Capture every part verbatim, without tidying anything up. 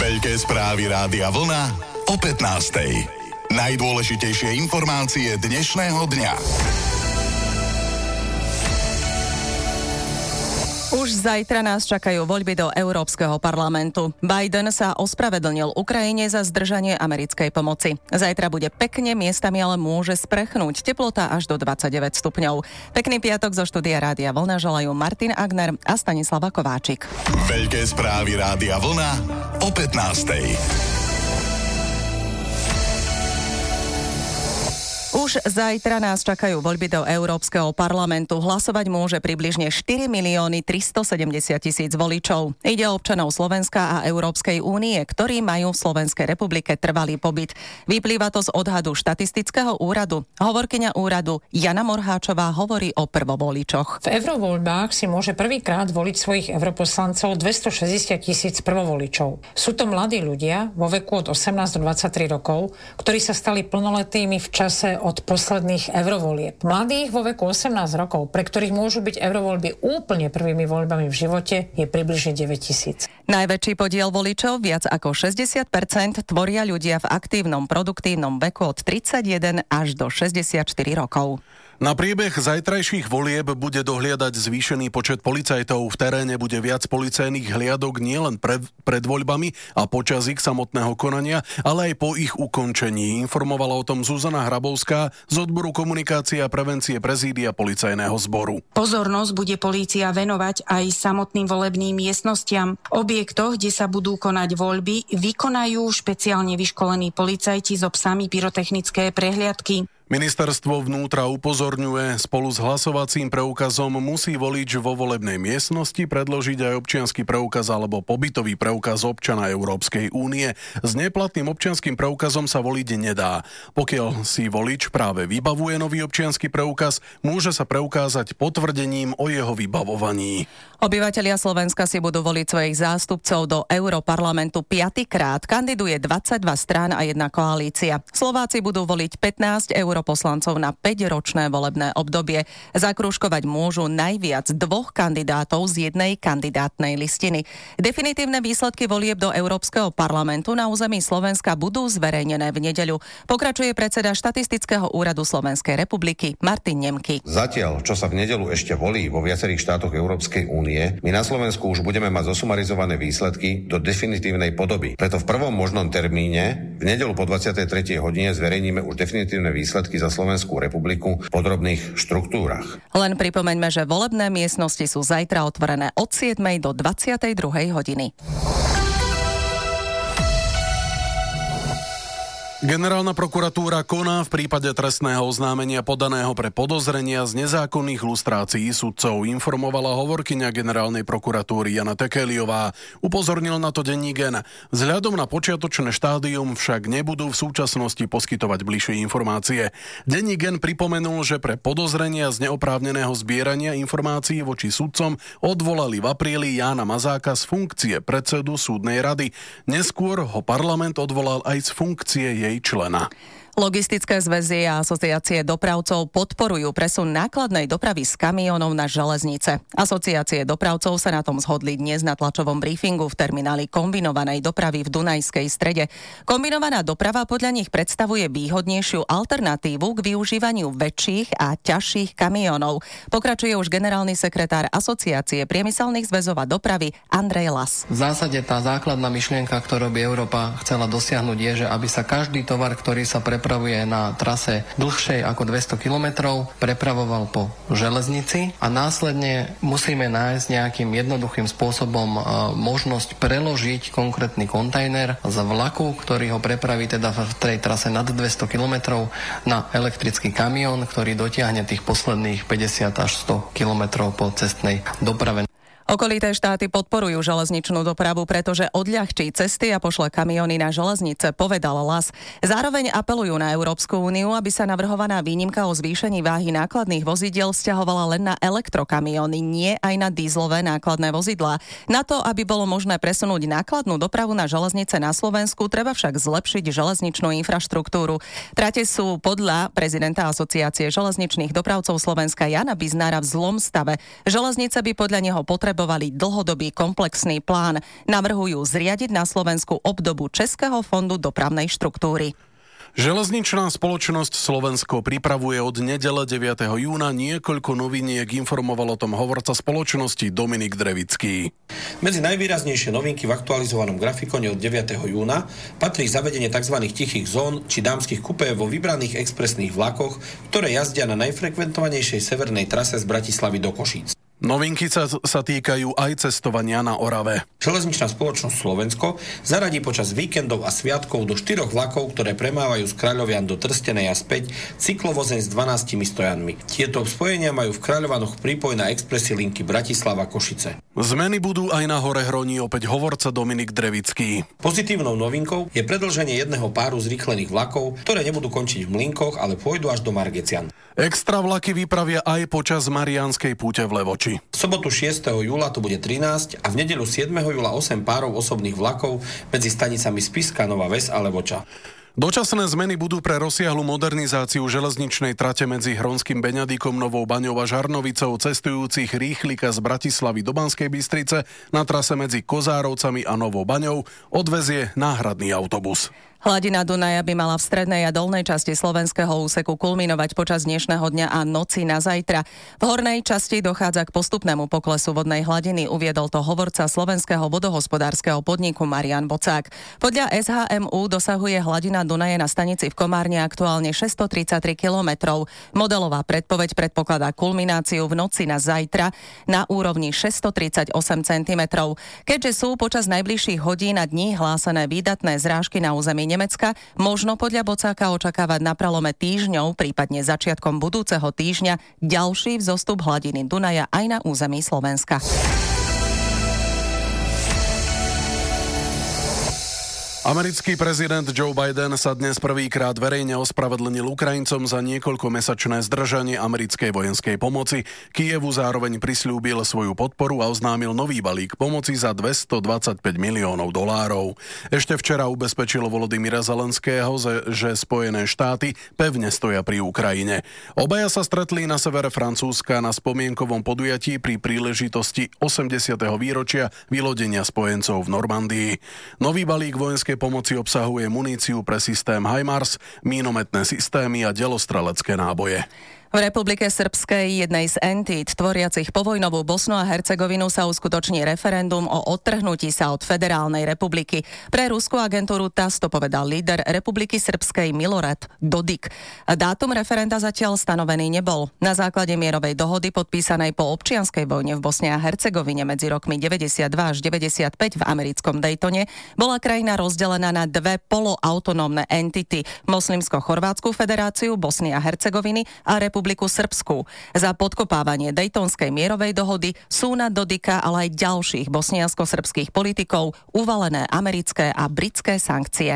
Veľké správy Rádia Vlna o pätnástej. Najdôležitejšie informácie dnešného dňa. Už zajtra nás čakajú voľby do Európskeho parlamentu. Biden sa ospravedlnil Ukrajine za zdržanie americkej pomoci. Zajtra bude pekne, miestami ale môže sprchnúť. Teplota až do dvadsaťdeväť stupňov. Pekný piatok zo štúdia Rádia Vlna želajú Martin Agner a Stanislava Kováčik. Veľké správy Rádia Vlna o pätnástej. Už zajtra nás čakajú voľby do Európskeho parlamentu. Hlasovať môže približne štyri milióny tristosedemdesiat tisíc voličov. Ide o občanov Slovenska a Európskej únie, ktorí majú v Slovenskej republike trvalý pobyt. Vyplýva to z odhadu štatistického úradu. Hovorkyňa úradu Jana Morháčová hovorí o prvovoličoch. V eurovoľbách si môže prvýkrát voliť svojich europoslancov dvestošesťdesiat tisíc prvovoličov. Sú to mladí ľudia vo veku od osemnásť do dvadsaťtri rokov, ktorí sa stali plnoletými v čase od posledných eurovolieb. Mladých vo veku osemnásť rokov, pre ktorých môžu byť eurovoľby úplne prvými voľbami v živote, je približne deväť tisíc. Najväčší podiel voličov, viac ako šesťdesiat percent, tvoria ľudia v aktívnom produktívnom veku od tridsaťjeden až do šesťdesiatštyri rokov. Na priebeh zajtrajších volieb bude dohliadať zvýšený počet policajtov. V teréne bude viac policajných hliadok nielen pred, pred voľbami a počas ich samotného konania, ale aj po ich ukončení. Informovala o tom Zuzana Hrabovská z odboru komunikácie a prevencie prezídia policajného zboru. Pozornosť bude polícia venovať aj samotným volebným miestnostiam. Objektoch, kde sa budú konať voľby, vykonajú špeciálne vyškolení policajti so psami pyrotechnické prehliadky. Ministerstvo vnútra upozorňuje, spolu s hlasovacím preukazom musí volič vo volebnej miestnosti predložiť aj občiansky preukaz alebo pobytový preukaz občana Európskej únie. S neplatným občianskym preukazom sa voliť nedá. Pokiaľ si volič práve vybavuje nový občiansky preukaz, môže sa preukázať potvrdením o jeho vybavovaní. Obyvatelia Slovenska si budú voliť svojich zástupcov do Europarlamentu piatykrát. Kandiduje dvadsaťdva strán a jedna koalícia. Slováci budú voliť pätnásť europoslancov na päťročné volebné obdobie. Zakrúžkovať môžu najviac dvoch kandidátov z jednej kandidátnej listiny. Definitívne výsledky volieb do Európskeho parlamentu na území Slovenska budú zverejnené v nedeľu. Pokračuje predseda Štatistického úradu Slovenskej republiky Martin Nemky. Zatiaľ, čo sa v nedeľu ešte volí vo viacerých štátoch Európskej únie, my na Slovensku už budeme mať zosumarizované výsledky do definitívnej podoby. Preto v prvom možnom termíne v nedeľu po dvadsiatej tretej hodine zverejníme už definitívne výsledky za Slovenskú republiku v podrobných štruktúrach. Len pripomeňme, že volebné miestnosti sú zajtra otvorené od siedmej do dvadsiatej druhej hodiny. Generálna prokuratúra koná v prípade trestného oznámenia podaného pre podozrenia z nezákonných lustrácií sudcov, informovala hovorkyňa generálnej prokuratúry Jana Tekeliová. Upozornil na to denník N. Vzhľadom na počiatočné štádium však nebudú v súčasnosti poskytovať bližšie informácie. Denník N pripomenul, že pre podozrenia z neoprávneného zbierania informácií voči sudcom odvolali v apríli Jána Mazáka z funkcie predsedu súdnej rady. Neskôr ho parlament odvolal aj z funkcie jej člena. Logistické zväzy a asociácie dopravcov podporujú presun nákladnej dopravy z kamiónov na železnice. Asociácie dopravcov sa na tom zhodli dnes na tlačovom briefingu v termináli kombinovanej dopravy v Dunajskej Strede. Kombinovaná doprava podľa nich predstavuje výhodnejšiu alternatívu k využívaniu väčších a ťažších kamiónov. Pokračuje už generálny sekretár Asociácie priemyselných zväzov a dopravy Andrej Las. V zásade tá základná myšlienka, ktorú by Európa chcela dosiahnuť, je, že aby sa každý tovar, ktorý sa pre prepravuje na trase dlhšej ako dvesto kilometrov, prepravoval po železnici a následne musíme nájsť nejakým jednoduchým spôsobom možnosť preložiť konkrétny kontajner z vlaku, ktorý ho prepraví teda v tej trase nad dvesto kilometrov na elektrický kamión, ktorý dotiahne tých posledných päťdesiat až sto kilometrov po cestnej doprave. Okolité štáty podporujú železničnú dopravu, pretože odľahčí cesty a pošle kamióny na železnice, povedal Las. Zároveň apelujú na Európsku úniu, aby sa navrhovaná výnimka o zvýšení váhy nákladných vozidiel vzťahovala len na elektrokamióny, nie aj na dízlové nákladné vozidlá. Na to, aby bolo možné presunúť nákladnú dopravu na železnice na Slovensku, treba však zlepšiť železničnú infraštruktúru. Trate sú podľa prezidenta Asociácie železničných dopravcov Slovenska Jana Biznára v zlom stave. Železnice by podľa neho potrebovali potrebovali dlhodobý komplexný plán. Navrhujú zriadiť na Slovensku obdobu Českého fondu dopravnej štruktúry. Železničná spoločnosť Slovensko pripravuje od nedele deviateho júna niekoľko noviniek, informoval o tom hovorca spoločnosti Dominik Drevický. Medzi najvýraznejšie novinky v aktualizovanom grafikone od deviateho júna patrí zavedenie tzv. Tichých zón či dámskych kupé vo vybraných expresných vlakoch, ktoré jazdia na najfrekventovanejšej severnej trase z Bratislavy do Košíc. Novinky sa, sa týkajú aj cestovania na Orave. Železničná spoločnosť Slovensko zaradí počas víkendov a sviatkov do štyroch vlakov, ktoré premávajú z Kráľovian do Trstenej a späť, cyklovozeň s dvanástimi stojanmi. Tieto spojenia majú v Kráľovanoch prípoj na expresy linky Bratislava-Košice. Zmeny budú aj na Hore Hroní, opäť hovorca Dominik Drevický. Pozitívnou novinkou je predĺženie jedného páru zrýchlených vlakov, ktoré nebudú končiť v Mlynkoch, ale pôjdu až do Margecian. Extra vlaky vypravia aj počas Mariánskej púte v Levoči. V sobotu šiesteho júla to bude trinásť a v nedeľu siedmeho júla osem párov osobných vlakov medzi stanicami Spišská Nová Ves a Levoča. Dočasné zmeny budú pre rozsiahlu modernizáciu železničnej trate medzi Hronským Beňadikom, Novou Baňou a Žarnovicou cestujúcich rýchlika z Bratislavy do Banskej Bystrice na trase medzi Kozárovcami a Novou Baňou odvezie náhradný autobus. Hladina Dunaja by mala v strednej a dolnej časti slovenského úseku kulminovať počas dnešného dňa a noci na zajtra. V hornej časti dochádza k postupnému poklesu vodnej hladiny, uviedol to hovorca Slovenského vodohospodárskeho podniku Marian Bocák. Podľa es há em ú dosahuje hladina Dunaja na stanici v Komárne aktuálne šesťstotridsaťtri kilometrov. Modelová predpoveď predpokladá kulmináciu v noci na zajtra na úrovni šesťstotridsaťosem centimetrov. Keďže sú počas najbližších hodín a dní hlásené výdatné zrážky na území Nemecka, možno podľa Bocáka očakávať na prelome týždňov, prípadne začiatkom budúceho týždňa, ďalší vzostup hladiny Dunaja aj na území Slovenska. Americký prezident Joe Biden sa dnes prvýkrát verejne ospravedlnil Ukrajincom za niekoľkomesačné zdržanie americkej vojenskej pomoci. Kyjevu zároveň prisľúbil svoju podporu a oznámil nový balík pomoci za dvestodvadsaťpäť miliónov dolárov. Ešte včera ubezpečilo Volodymyra Zelenského, že Spojené štáty pevne stoja pri Ukrajine. Obaja sa stretli na severe Francúzska na spomienkovom podujatí pri príležitosti osemdesiateho výročia vylodenia spojencov v Normandii. Nový balík vojenskej pomoci obsahuje muníciu pre systém HIMARS, mínometné systémy a delostrelecké náboje. V Republike Srbskej, jednej z entít tvoriacich povojnovú Bosnu a Hercegovinu, sa uskutoční referendum o odtrhnutí sa od Federálnej republiky. Pre ruskú agentúru TASS to povedal líder Republiky Srbskej Milorad Dodik. Dátum referenda zatiaľ stanovený nebol. Na základe mierovej dohody podpísanej po občianskej vojne v Bosne a Hercegovine medzi rokmi deväťdesiatdva až deväťdesiatpäť v americkom Daytone bola krajina rozdelená na dve poloautonómne entity: Moslimsko-chorvátsku federáciu Bosny a Hercegoviny a Republiku Republiku Srbsku. Za podkopávanie Daytonskej mierovej dohody sú na Dodika, ale aj ďalších bosniansko-srbských politikov uvalené americké a britské sankcie.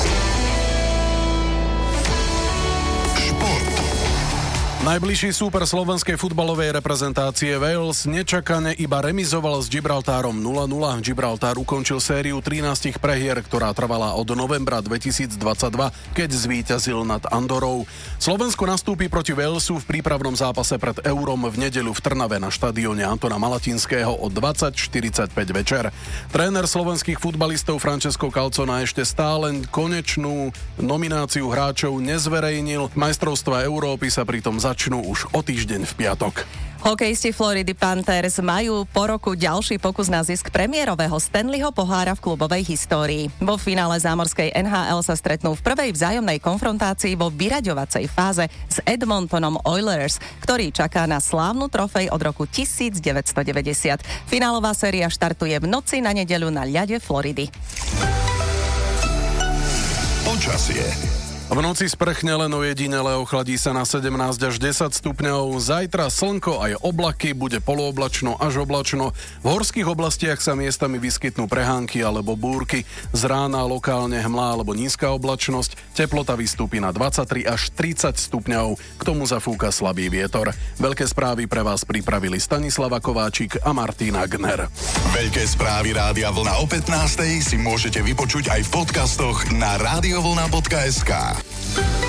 Najbližší súper slovenskej futbalovej reprezentácie Wales nečakane iba remizoval s Gibraltárom nula nula. Gibraltár ukončil sériu trinástich prehier, ktorá trvala od novembra dvetisícdvadsaťdva, keď zvíťazil nad Andorou. Slovensko nastúpi proti Walesu v prípravnom zápase pred Eurom v nedeľu v Trnave na štadióne Antona Malatinského o dvadsať štyridsaťpäť večer. Tréner slovenských futbalistov Francesco Calzona ešte stále konečnú nomináciu hráčov nezverejnil. Majstrovstvá Európy sa pritom začnú už o týždeň v piatok. Hokejisti Floridy Panthers majú po roku ďalší pokus na zisk premiérového Stanleyho pohára v klubovej histórii. Vo finále zámorskej en há el sa stretnú v prvej vzájomnej konfrontácii vo vyraďovacej fáze s Edmontonom Oilers, ktorý čaká na slávnu trofej od roku devätnásťstodeväťdesiat. Finálová séria štartuje v noci na nedeľu na ľade Floridy. Počasie. V noci sprchne len ojedinele, ochladí sa na sedemnásť až desať stupňov. Zajtra slnko aj oblaky, bude polooblačno až oblačno. V horských oblastiach sa miestami vyskytnú prehánky alebo búrky. Z rána lokálne hmlá alebo nízka oblačnosť. Teplota vystúpi na dvadsaťtri až tridsať stupňov. K tomu zafúka slabý vietor. Veľké správy pre vás pripravili Stanislava Kováčik a Martina Gner. Veľké správy Rádia Vlna o pätnástej si môžete vypočuť aj v podcastoch na radiovlna bodka es ká.